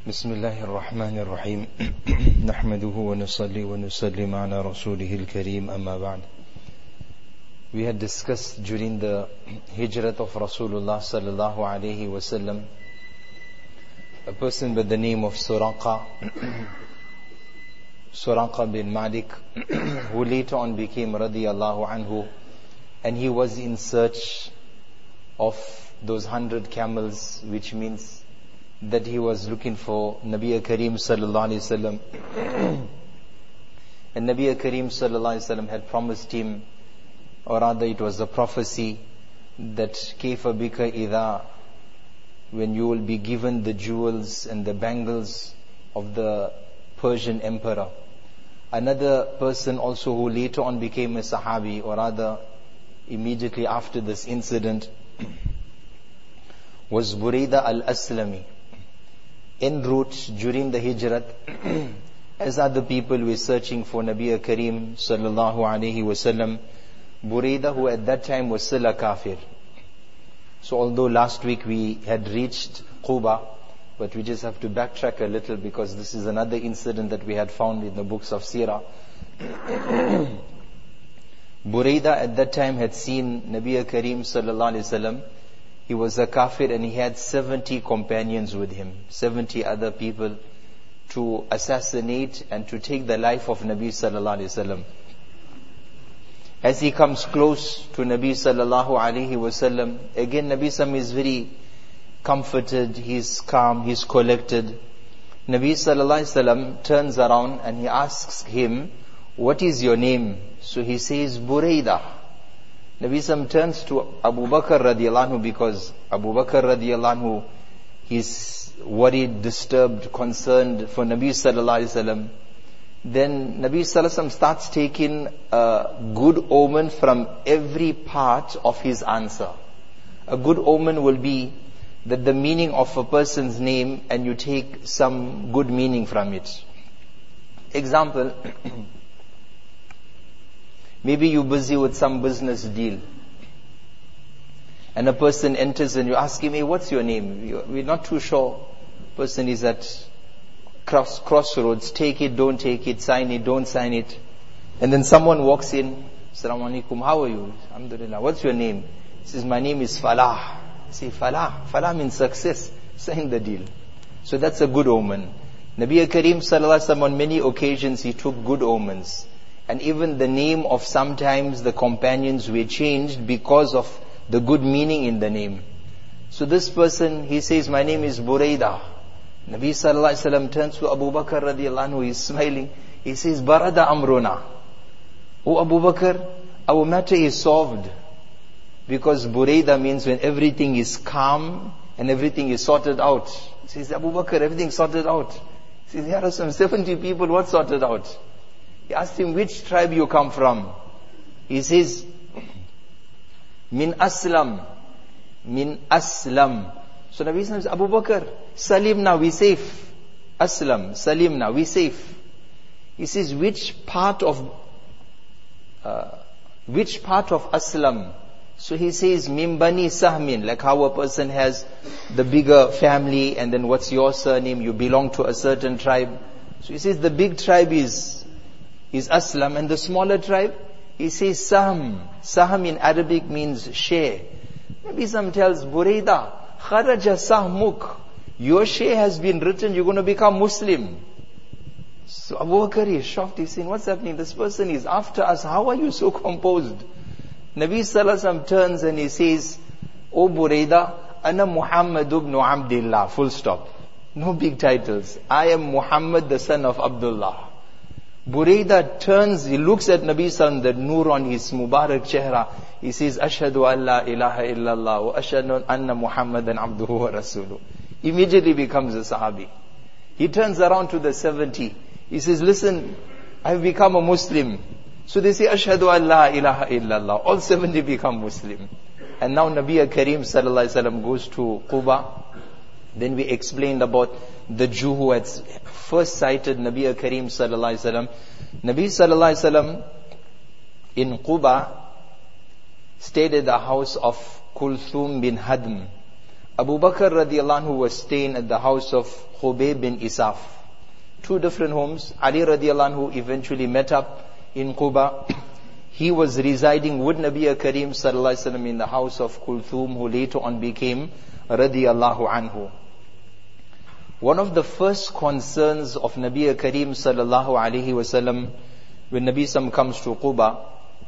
بسم الله الرحمن الرحيم نحمده ونصلي ونسلم على رسوله الكريم أما بعد. We had discussed during the hijrat of Rasulullah sallallahu alaihi wasallam a person by the name of Suraqa bin Malik who later on became radiyallahu anhu, and he was in search of those 100 camels, which means that he was looking for Nabi Kareem sallallahu alaihi wasallam, and Nabi Kareem sallallahu alaihi wasallam had promised him, or rather it was a prophecy, that kaifa bika idha, when you will be given the jewels and the bangles of the Persian emperor. Another person also who later on became a Sahabi, or rather immediately after this incident, was Burayda al-Aslami. En route during the hijrat, as other people were searching for Nabi Kareem sallallahu alaihi wasallam, Burayda, who at that time was still a kafir. So although last week we had reached Quba, but we just have to backtrack a little because this is another incident that we had found in the books of Sirah. Burayda at that time had seen Nabi Kareem sallallahu alaihi wasallam. He was a kafir and he had 70 companions with him, 70 other people to assassinate and to take the life of Nabi sallallahu alaihi wasallam. As he comes close to Nabi sallallahu alaihi wasallam, again Nabi sallam is very comforted, he's calm, he's collected. Nabi sallallahu alaihi wasallam turns around and he asks him, "What is your name?" So he says, "Burayda." Nabi sallam turns to Abu Bakr radiyallahu anhu, because Abu Bakr radiyallahu anhu, he's worried, disturbed, concerned for Nabi sallallahu alaihi wasallam. Then Nabi sallallahu alaihi wasallam starts taking a good omen from every part of his answer. A good omen will be that the meaning of a person's name and you take some good meaning from it. Example, maybe you're busy with some business deal, and a person enters and you ask him, "Hey, what's your name?" We're not too sure. Person is at crossroads. Take it, don't take it. Sign it, don't sign it. And then someone walks in. "Assalamu alaikum, how are you?" "Alhamdulillah." "What's your name?" He says, "My name is Falah." Say, Falah. Falah means success. Sign the deal. So that's a good omen. Nabi Kareem sallallahu alaihi wasallam, on many occasions he took good omens. And even the name of sometimes the companions were changed because of the good meaning in the name. So this person, he says, "My name is Burayda." Nabi sallallahu alaihi wasallam turns to Abu Bakr radiyallahu anhu, he's smiling. He says, "Barada amruna." "Oh Abu Bakr, our matter is solved." Because Burayda means when everything is calm and everything is sorted out. He says, "Abu Bakr, everything sorted out." He says, "Ya Rasul, 70 people, what sorted out?" He asked him, "Which tribe you come from?" He says, "Min Aslam." Min Aslam. So Nabi says, "Abu Bakr, Salimna, we safe." Aslam, Salimna, we safe. He says, which part of Aslam?" So he says, "Min Bani Sahmin," like how a person has the bigger family and then what's your surname, you belong to a certain tribe. So he says the big tribe is Aslam, and the smaller tribe, he says Sahm. Sahm in Arabic means share. Maybe some tells Burayda, "Kharaja Sahmuk," your share has been written, you're going to become Muslim. So Abu Bakr is shocked, he's saying, "What's happening? This person is after us, how are you so composed?" Nabi sallallahu alaihi wasallam turns and he says, "O Burayda, Ana Muhammad ibn Abdullah," full stop. No big titles. "I am Muhammad, the son of Abdullah." Burayda turns, he looks at Nabi sallallahu alaihi wasallam, the nur on his Mubarak chehra. He says, "Ashhadu an la ilaha illallah wa ashhadu anna Muhammadan abduhu wa rasuluh." Immediately becomes a Sahabi. He turns around to the 70. He says, "Listen, I've become a Muslim." So they say, "Ashhadu an la ilaha illallah." All 70 become Muslim. And now Nabi Kareem sallallahu alaihi wasallam goes to Quba. Then we explained about the Jew who had first sighted Nabi Kareem sallallahu alaihi wasallam. Nabi sallallahu alaihi wasallam in Quba stayed at the house of Kulthum bin Hadm, Abu Bakr radiallahu anhu was staying at the house of Khubayb bin Isaf. Two different homes. Ali radiallahu anhu eventually met up in Quba. He was residing with Nabi Kareem sallallahu alaihi wasallam in the house of Kulthum, who later on became radiallahu anhu. One of the first concerns of Nabi Kareem sallallahu alaihi wasallam when Nabi Sam comes to Quba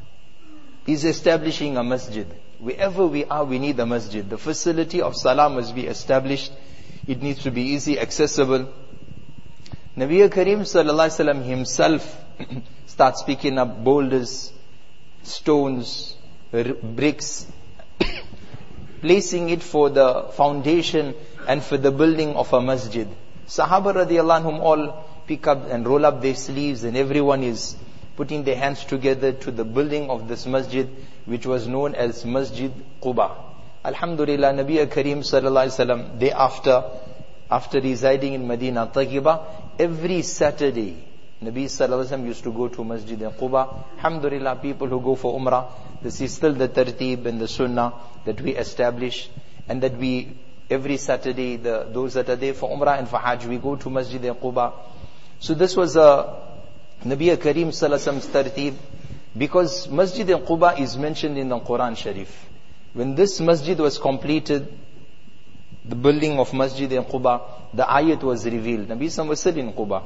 is establishing a masjid. Wherever we are, we need a masjid. The facility of salah must be established. It needs to be easy, accessible. Nabi Kareem sallallahu alaihi wasallam himself starts picking up boulders, stones, bricks, placing it for the foundation and for the building of a masjid. Sahaba radiallahu anhum all pick up and roll up their sleeves, and everyone is putting their hands together to the building of this masjid, which was known as Masjid Quba. Alhamdulillah, Nabi Kareem sallallahu alaihi wasallam, thereafter, after residing in Medina Tayyiba, every Saturday, Nabi sallallahu alaihi wasallam used to go to Masjid Quba. Alhamdulillah, people who go for Umrah, this is still the tartib and the sunnah that we establish, and that we, every Saturday, those that are there for Umrah and for Hajj, we go to Masjid Quba. So this was Nabi Kareem sallallahu alaihi wasallam's tartib, because Masjid Quba is mentioned in the Quran Sharif. When this masjid was completed, the building of Masjid Quba, the ayat was revealed. Nabi sallallahu was still in Quba.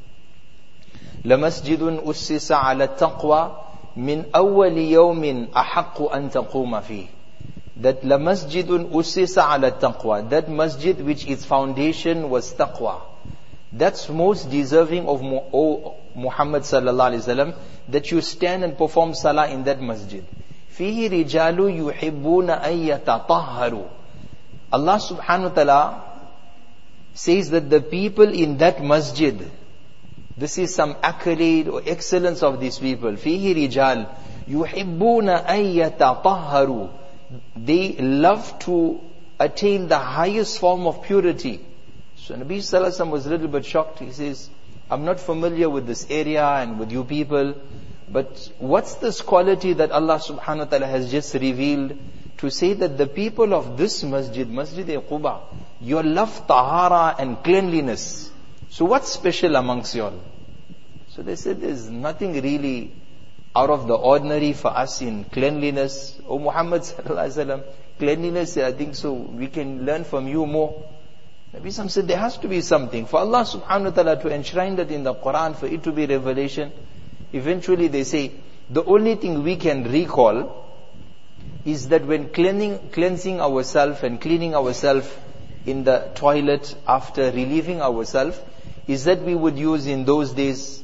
لَمَسْجِدٌ أُسِّسَ عَلَى التَّقْوَى مِنْ أَوَّلِ يَوْمٍ أَحَقُّ أَن تَقُومَ فِيهِ. That لَمَسْجِدٌ أُسِّسَ عَلَى التَّقْوَى, that masjid which its foundation was taqwa. That's most deserving of Muhammad sallallahu alaihi wasallam, that you stand and perform salah in that masjid. فِيهِ رِجَالُ يُحِبُّونَ أَن يَتَطَهَّرُوا. Allah subhanahu wa ta'ala says that the people in that masjid, this is some accolade or excellence of these people. فِيهِ رِجَالُ يُحِبُّونَ أَن يَتَطَهَّرُوا. They love to attain the highest form of purity. So Nabi sallallahu alaihi wasallam was a little bit shocked. He says, I'm not familiar with this area and with you people, but what's this quality that Allah subhanahu wa ta'ala has just revealed to say that the people of this masjid, Masjid Quba, you love tahara and cleanliness. So what's special amongst you all? So they said, there's nothing really out of the ordinary for us in cleanliness. Oh Muhammad sallallahu alaihi wasallam, cleanliness, I think so we can learn from you more. Nabi Sam said, there has to be something. For Allah subhanahu wa ta'ala to enshrine that in the Quran, for it to be revelation, eventually they say, the only thing we can recall is that when cleansing ourselves and cleaning ourselves in the toilet after relieving ourselves, is that we would use in those days,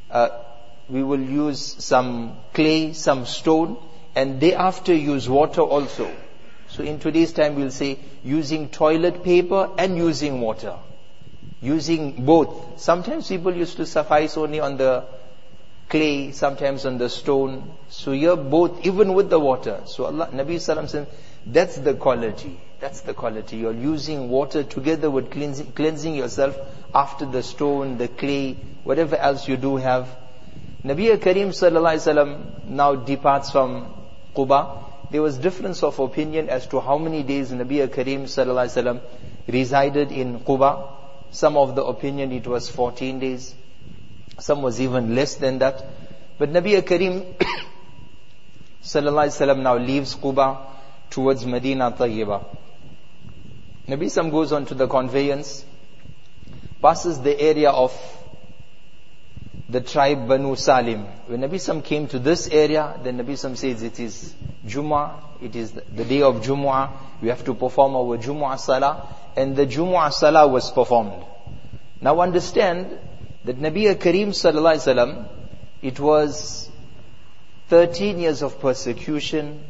we will use some clay, some stone, and thereafter use water also. So in today's time we'll say using toilet paper and using water. Using both. Sometimes people used to suffice only on the clay, sometimes on the stone. So you're both, even with the water. So Allah, Nabi Sallallahu Alaihi Wasallam, that's the quality. That's the quality. You're using water together with cleansing yourself after the stone, the clay, whatever else you do have. Nabi Kareem Sallallahu Alaihi Wasallam now departs from Quba. There was difference of opinion as to how many days Nabi Kareem sallallahu alaihi wasallam resided in Quba. Some of the opinion it was 14 days. Some was even less than that. But Nabi Kareem sallallahu alaihi wasallam now leaves Quba towards Medina Tayyiba. Nabi Sam goes on to the conveyance, passes the area of the tribe Banu Salim. When Nabi Sam came to this area, then Nabi Sam says it is Jumu'ah, it is the day of Jumu'ah, we have to perform our Jumu'ah Salah, and the Jumu'ah Salah was performed. Now understand that Nabi Kareem sallallahu alaihi wasallam, it was 13 years of persecution,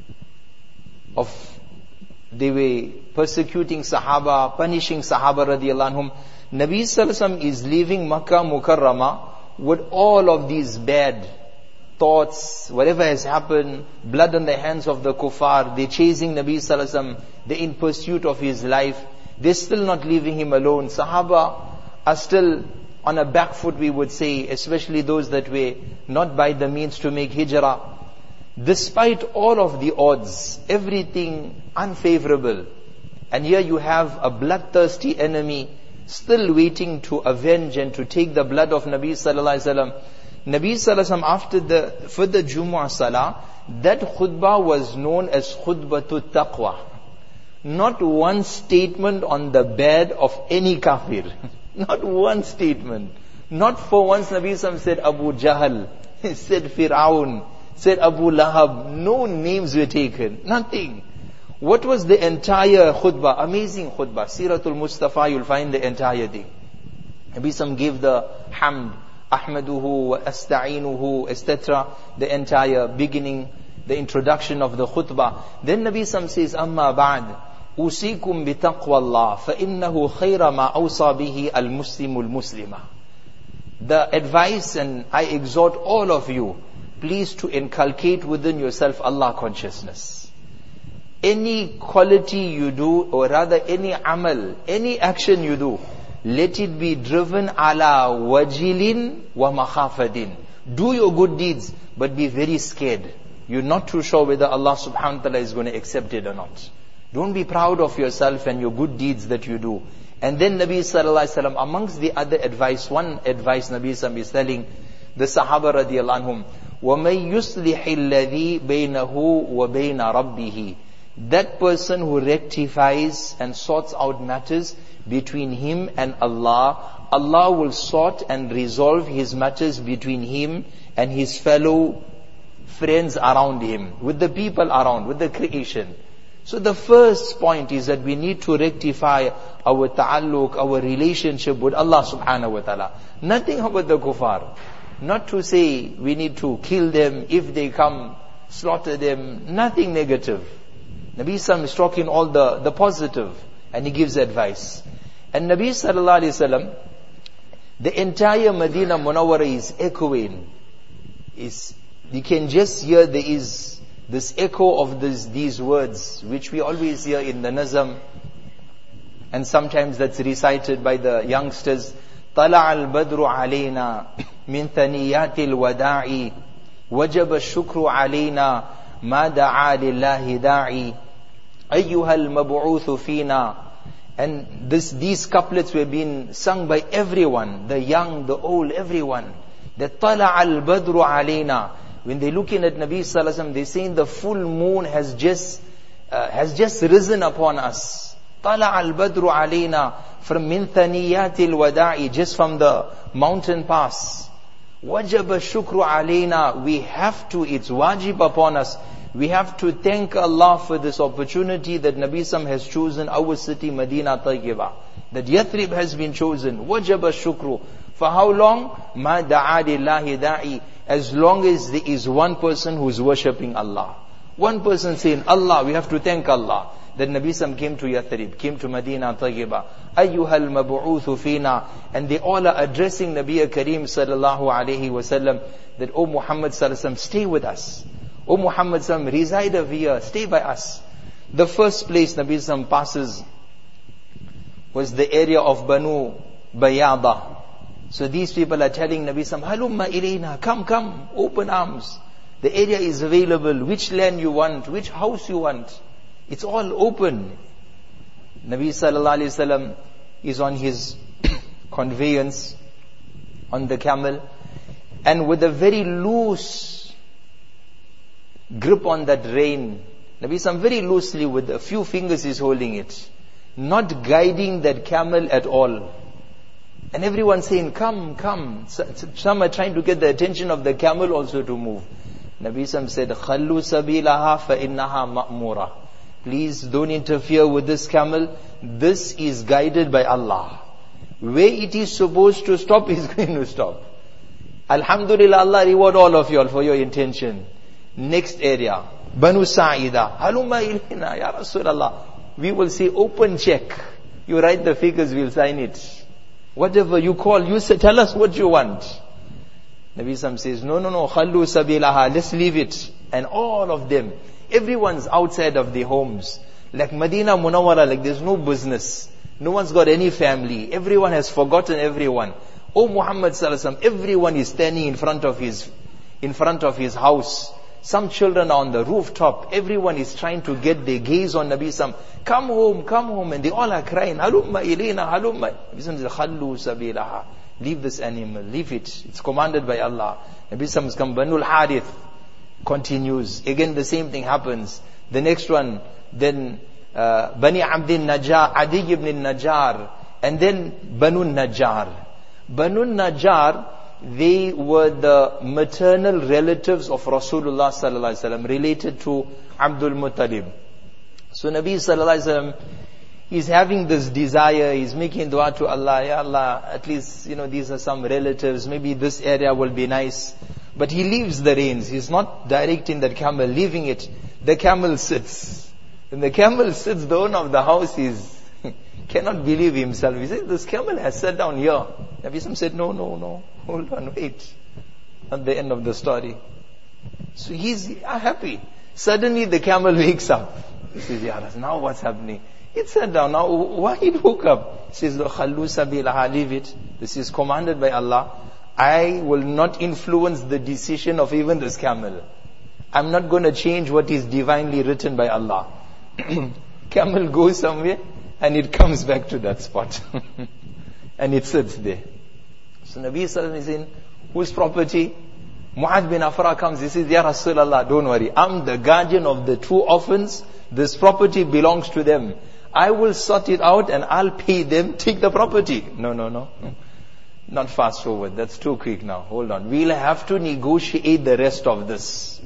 they were persecuting Sahaba, punishing Sahaba radiallahu anhum. Nabi sallallahu alaihi wasallam is leaving Makkah Mukarramah with all of these bad thoughts, whatever has happened, blood on the hands of the kuffar, they're chasing Nabi sallallahu alaihi wasallam, they're in pursuit of his life, they're still not leaving him alone. Sahaba are still on a back foot, we would say, especially those that were not by the means to make hijrah. Despite all of the odds, everything unfavorable, And here you have a bloodthirsty enemy still waiting to avenge and to take the blood of Nabi sallallahu alaihi wasallam. Nabi sallallahu alaihi wasallam, for the Jumu'ah Salah, that khutbah was known as khutbatul taqwa. Not one statement on the bed of any kafir. Not one statement. Not for once Nabi sallallahu alaihi wasallam said Abu Jahl, said Fir'aun, said Abu Lahab. No names were taken. Nothing. What was the entire khutbah? Amazing khutbah. Siratul Mustafa, you'll find the entire thing. Nabi Sam gave the hamd, ahmaduhu wa asta'inuhu, etc. The entire beginning, the introduction of the khutbah. Then Nabi Sam says, amma ba'd, usikum bi taqwallah, fa innahu khayra ma awsa bihi al-muslimul muslima. The advice, and I exhort all of you, please to inculcate within yourself Allah consciousness. Any quality you do, or rather any amal, any action you do, let it be driven ala wajilin wa makhafadin. Do your good deeds, but be very scared. You're not too sure whether Allah subhanahu wa ta'ala is going to accept it or not. Don't be proud of yourself and your good deeds that you do. And then Nabi sallallahu alaihi wasallam, amongst the other advice, one advice Nabi sallallahu alaihi wasallam is telling the Sahaba radiyallahu anhum, وَمَن يُصْلِحِ الَّذِي بَيْنَهُ وَبَيْنَ رَبِّهِ. That person who rectifies and sorts out matters between him and Allah, Allah will sort and resolve his matters between him and his fellow friends around him, with the people around, with the creation. So the first point is that we need to rectify our ta'alluq, our relationship with Allah subhanahu wa ta'ala. Nothing about the kuffar. Not to say we need to kill them, if they come, slaughter them. Nothing negative. Nabi Sallam is talking all the positive, and he gives advice. And Nabi sallallahu alaihi wasallam, the entire Medina Munawwara is echoing. You can just hear there is this echo of these words, which we always hear in the Nazam, and sometimes that's recited by the youngsters. طلع البدر علينا من ثنيات الوداع وجب الشكر علينا ما دعا لله داعي أيها المبعوث فينا. And these couplets were being sung by everyone, the young, the old, everyone. That طلع البدر علينا. When they're looking at Nabi sallallahu alaihi wasallam, they're saying the full moon has just risen upon us. طلع البدر علينا, from من ثنيات الوداع, just from the mountain pass. وجب الشكر علينا, we have to, it's wajib upon us, we have to thank Allah for this opportunity that Nabi Sam has chosen our city Medina Tayyibah, that Yathrib has been chosen. وجب الشكر, for how long? ما دعا لله داعي, as long as there is one person who is worshipping Allah, one person saying Allah, we have to thank Allah. That Nabi Sam came to Yathrib, came to Medina Tayyibah. Ayyuhal mabu'uthu fina. And they all are addressing Nabi Kareem sallallahu alayhi wasallam, that, O Muhammad sallallahu alayhi wasallam, stay with us. O Muhammad sallallahu alayhi wasallam, reside over here, stay by us. The first place Nabi Sam passes was the area of Banu Bayada. So these people are telling Nabi Sam, Halumma ilayna, come, open arms. The area is available, which land you want, which house you want. It's all open. Nabi sallallahu alaihi wasallam is on his conveyance, on the camel, and with a very loose grip on that rein. Nabi sallam very loosely, with a few fingers is holding it, not guiding that camel at all. And everyone saying, come. Some are trying to get the attention of the camel also to move. Nabi sallam said, Khallu sabilaha fa innaha ma'mura. Please don't interfere with this camel. This is guided by Allah. Where it is supposed to stop, is going to stop. Alhamdulillah, Allah reward all of you all for your intention. Next area, Banu Sa'ida. Halumma ilayna, Ya Rasulallah. We will say, open check. You write the figures, we'll sign it. Whatever you call, you say, tell us what you want. Nabi Sam says, no, Khallu sabilaha, let's leave it. And all of them, everyone's outside of their homes. Like Medina Munawwara, like there's no business. No one's got any family. Everyone has forgotten everyone. O Muhammad sallallahu alaihi wasallam, everyone is standing in front of his house. Some children are on the rooftop. Everyone is trying to get their gaze on Nabi Sam. Come home. And they all are crying. Halumma ilayna, halumma. Nabi Sam says, Khallu sabilaha. Leave this animal. Leave it. It's commanded by Allah. Nabi Sam has come. Banu al-Harith continues. Again the same thing happens. The next one. Then Bani Abdin Najjar. Adi ibn Najjar. And then Banu Najjar. Banu Najjar, they were the maternal relatives of Rasulullah sallallahu alaihi wasallam, related to Abdul Muttalib. So Nabi sallallahu alaihi wasallam, he's having this desire, he's making dua to Allah, Ya Allah, at least, these are some relatives, maybe this area will be nice. But he leaves the reins, he's not directing that camel, leaving it. The camel sits. When the camel sits, the owner of the house cannot believe himself. He said, this camel has sat down here. Nabi Sam said, no, hold on, wait. At the end of the story. So he's happy. Suddenly the camel wakes up. He says, Ya Rasul, now what's happening? It sat down, now why it woke up? He says, Khallu sabilaha, leave it. This is commanded by Allah. I will not influence the decision of even this camel. I'm not going to change what is divinely written by Allah. Camel goes somewhere, and it comes back to that spot. And it sits there. So Nabi Sallallahu is in whose property? Mu'adh bin Afra comes. He says, Ya Rasulullah, don't worry. I'm the guardian of the two orphans. This property belongs to them. I will sort it out and I'll pay them. Take the property. No. Not fast forward. That's too quick now. Hold on. We'll have to negotiate the rest of this.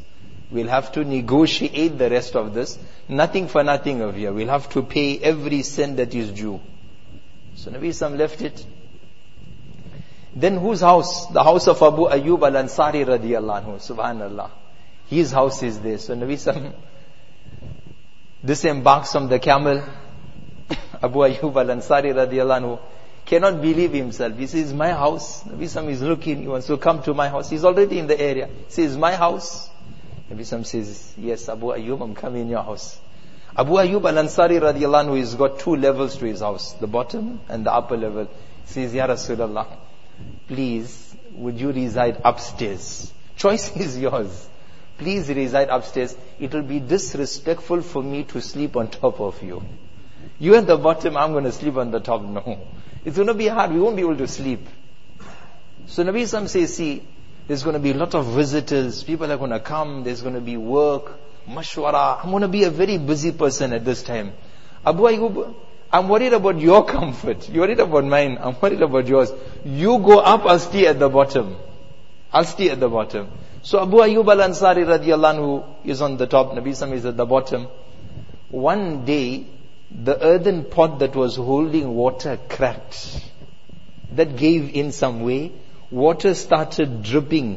Nothing for nothing of here. We'll have to pay every cent that is due. So Nabi Sam left it. Then whose house? The house of Abu Ayyub al-Ansari radiyallahu anhu. Subhanallah. His house is there. So Nabi Sam disembarks from the camel. Abu Ayyub al-Ansari radiyallahu anhu cannot believe himself. He says, my house. Nabi Sam is looking. He wants to come to my house. He's already in the area. He says, my house. Nabi Sam says, yes, Abu Ayyub, I'm coming in your house. Abu Ayyub al-Ansari radiyallahu anhu has got two levels to his house, the bottom and the upper level. He says, Ya Rasulullah, please, would you reside upstairs? Choice is yours. Please reside upstairs. It will be disrespectful for me to sleep on top of you. You at the bottom, I'm going to sleep on the top. No. It's going to be hard. We won't be able to sleep. So Nabi Sam says, see, there's going to be a lot of visitors. People are going to come. There's going to be work, mashwara. I'm going to be a very busy person at this time. Abu Ayyub, I'm worried about your comfort. You're worried about mine. I'm worried about yours. You go up, I'll stay at the bottom. So Abu Ayyub al-Ansari radiyallahu anhu is on the top. Nabi Sam is at the bottom. One day, the earthen pot that was holding water cracked. That gave in some way. Water started dripping.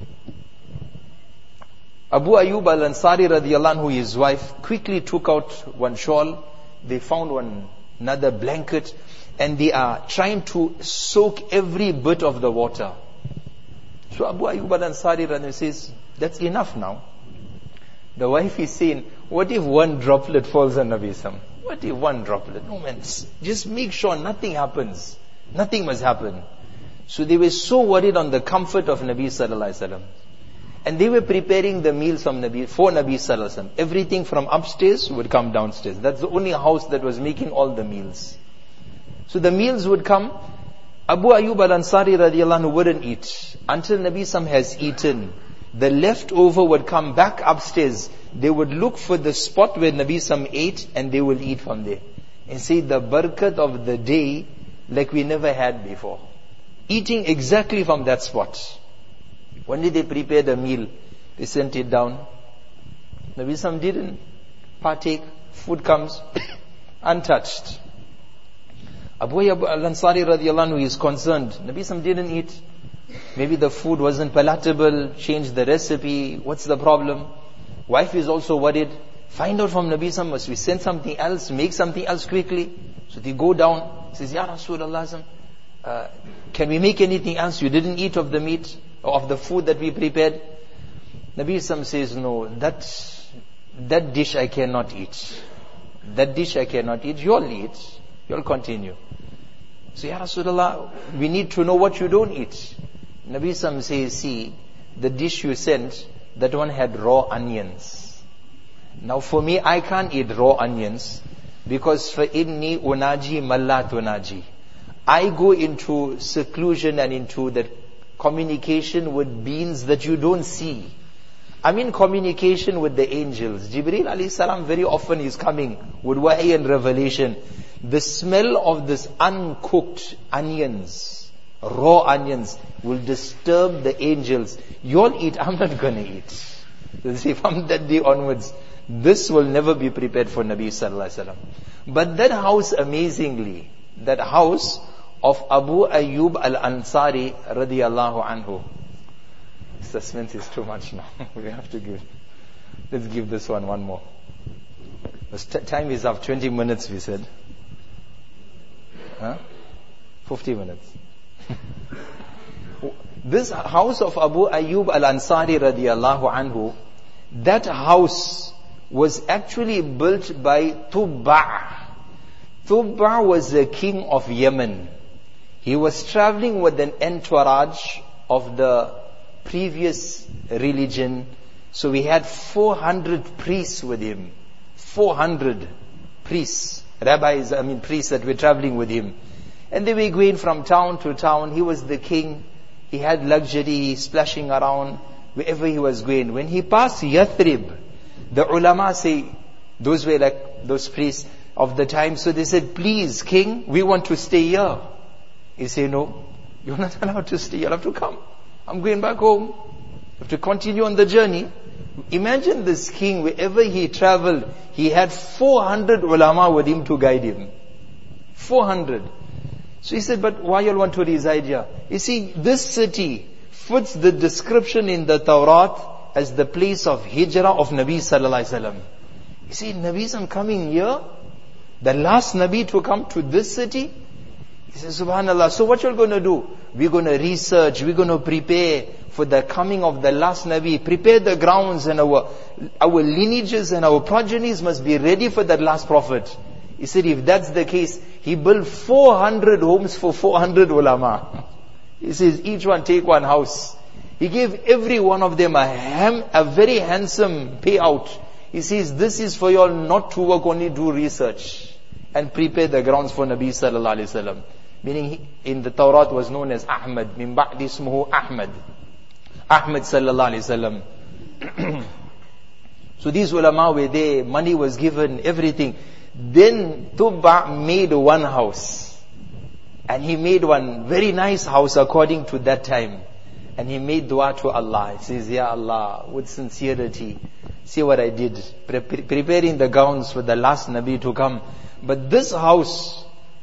Abu Ayyub al-Ansari radiyallahu anhu, his wife, quickly took out one shawl. They found another blanket, and they are trying to soak every bit of the water. So Abu Ayyub al-Ansari radiyallahu anhu says, that's enough now. The wife is saying, what if one droplet falls on Nabi Sam? What if one droplet? No man, just make sure nothing happens. Nothing must happen. So they were so worried on the comfort of Nabi sallallahu alaihi wasallam. And they were preparing the meals for Nabi sallallahu alaihi wasallam. Everything from upstairs would come downstairs. That's the only house that was making all the meals. So the meals would come. Abu Ayyub al-Ansari radiyallahu anhu wouldn't eat until Nabi Sam has eaten. The leftover would come back upstairs. They would look for the spot where Nabi Sam ate, and they will eat from there. And say the barakat of the day like we never had before. Eating exactly from that spot. When did they prepare the meal? They sent it down. Nabi Sam didn't partake. Food comes untouched. Abu Ayyub al-Ansari radiyallahu anhu is concerned. Nabi Sam didn't eat. Maybe the food wasn't palatable. Change the recipe. What's the problem? Wife is also worried. Find out from Nabi Sam. Must we send something else? Make something else quickly? So they go down. Says, Ya Rasulullah, can we make anything else? You didn't eat of the meat or of the food that we prepared? Nabi Sam says, no, that dish I cannot eat. That dish I cannot eat. You'll eat. You'll continue. So Ya Rasulullah, we need to know what you don't eat. Nabi Sam says, see, the dish you sent, that one had raw onions. Now for me, I can't eat raw onions because فَإِنِّي unaji مَلَّا tunaji. I go into seclusion and into the communication with beings that you don't see. I'm in communication with the angels. Jibreel alayhi salam very often is coming with wahy and revelation. The smell of this uncooked onions, raw onions, will disturb the angels. You'll eat, I'm not going to eat. You see, from that day onwards, this will never be prepared for Nabi sallallahu alaihi wasallam. But that house, amazingly, that house of Abu Ayyub al-Ansari radiyallahu anhu. Suspense is too much now. We have to let's give this one more. Time is up, 20 minutes we said. 50 minutes. This house of Abu Ayyub al-Ansari radiyallahu anhu, that house was actually built by Tubba'. Tubba' was the king of Yemen. He was traveling with an entourage of the previous religion. So we had 400 priests with him. 400 priests. Priests that were traveling with him. And they were going from town to town. He was the king. He had luxury, splashing around wherever he was going. When he passed Yathrib, the ulama say, those were like those priests of the time. So they said, please, king, we want to stay here. He said, no, you're not allowed to stay. You'll have to come. I'm going back home. You have to continue on the journey. Imagine this king, wherever he traveled, he had 400 ulama with him to guide him. 400. So he said, but why you all want to reside here? You see, this city fits the description in the Tawrat as the place of hijrah of Nabi sallallahu alaihi wasallam. You see, Nabis are coming here, the last Nabi to come to this city. He says, subhanallah, so what you're going to do? We're going to research, we're going to prepare for the coming of the last Nabi. Prepare the grounds, and our lineages and our progenies must be ready for that last prophet. He said, if that's the case, he built 400 homes for 400 ulama. He says, each one take one house. He gave every one of them a very handsome payout. He says, this is for you all not to work, only do research and prepare the grounds for Nabi sallallahu alaihi wasallam. Meaning, in the Tawrat was known as Ahmad. Min ba'di ismuhu Ahmad. Ahmad sallallahu alaihi wasallam. So these ulama were there, money was given, everything. Then Tubba made one house. And he made one very nice house according to that time. And he made dua to Allah. He says, Ya Allah, with sincerity, see what I did. Preparing the gowns for the last Nabi to come. But this house,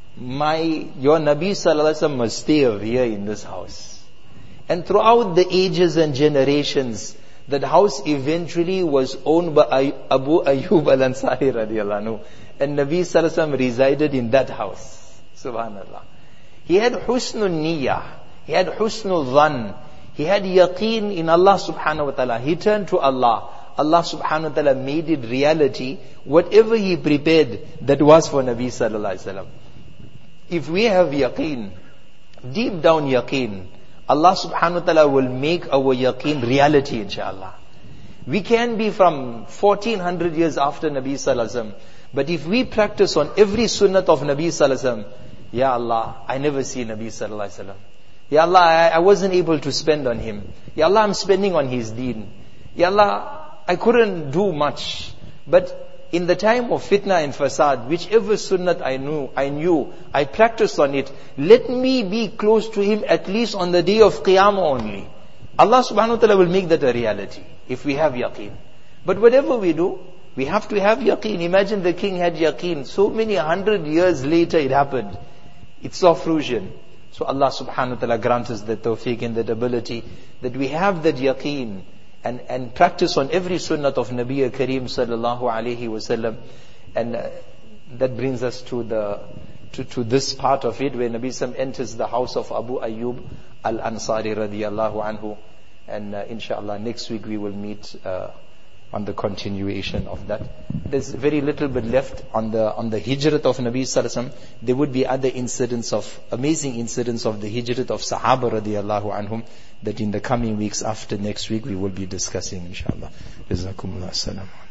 your Nabi sallallahu alaihi wasallam must stay over here in this house. And throughout the ages and generations, that house eventually was owned by Abu Ayyub al-Ansari radiyallahu anhu. And Nabi sallallahu alaihi wasallam resided in that house. Subhanallah. He had husnul niyyah. He had husnul dhan. He had yaqeen in Allah subhanahu wa ta'ala. He turned to Allah. Allah subhanahu wa ta'ala made it reality. Whatever he prepared, that was for Nabi sallallahu alaihi wasallam. If we have yaqeen, deep down yaqeen, Allah subhanahu wa ta'ala will make our yaqeen reality, inshallah. We can be from 1400 years after Nabi sallallahu alaihi wasallam. But if we practice on every sunnat of Nabi sallallahu alaihi wasallam, Ya Allah, I never see Nabi sallallahu alaihi wasallam. Ya Allah, I wasn't able to spend on him. Ya Allah, I'm spending on his deen. Ya Allah, I couldn't do much. But in the time of fitna and fasad, whichever sunnat I knew, I practiced on it. Let me be close to him at least on the day of Qiyamah only. Allah subhanahu wa ta'ala will make that a reality if we have yaqeen. But whatever we do, we have to have yaqeen. Imagine the king had yaqeen. So many 100 years later it happened. It saw fruition. So Allah subhanahu wa ta'ala grants us the tawfiq and that ability that we have that yaqeen and practice on every sunnat of Nabi Kareem sallallahu alayhi wasallam. And that brings us to this part of it where Nabi Sallam enters the house of Abu Ayyub al-Ansari radiyallahu anhu. And inshallah next week we will meet on the continuation of that. There's very little bit left on the hijrat of Nabi Sallallahu Alaihi Wasallam. There would be other amazing incidents of the hijrat of Sahaba radiallahu anhum, that in the coming weeks after next week we will be discussing, inshallah. Jazakumullah. Assalamu alaikum.